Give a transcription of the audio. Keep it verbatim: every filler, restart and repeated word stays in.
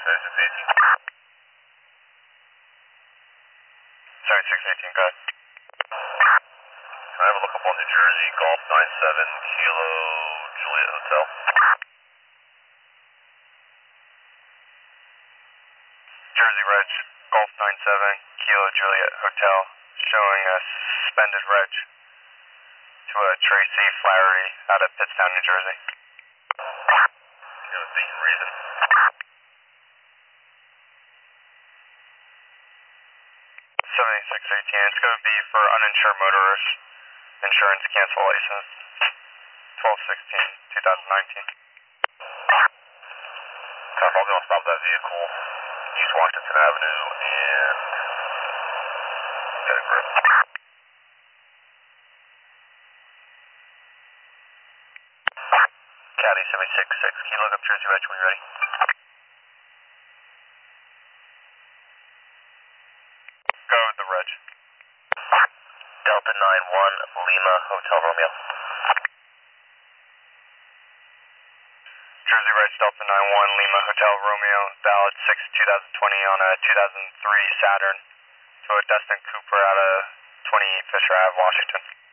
seventy-six eighteen. seventy-six eighteen, go ahead. Can I have a look up on New Jersey, Golf nine seven, Kilo, Juliet Hotel? Jersey Reg, Golf nine seven, Kilo, Juliet Hotel, showing a suspended reg to a Tracy Flaherty out of Pittstown, New Jersey. You have a date and reason? seventy-six eighteen, it's going to be for uninsured motorist, insurance cancel license, twelve sixteen twenty nineteen. So I'm going to stop that vehicle, East Washington Avenue, and Edinburgh. Caddy seventy-six six, can you look up Jersey Reg when you're ready? Go with the reg. Delta nine one, Lima, Hotel Romeo. Jersey Reg, Delta nine one, Lima, Hotel Romeo, valid six twenty twenty on a two thousand three Saturn to a Dustin Cooper out of twenty-eight Fisher Ave, Washington.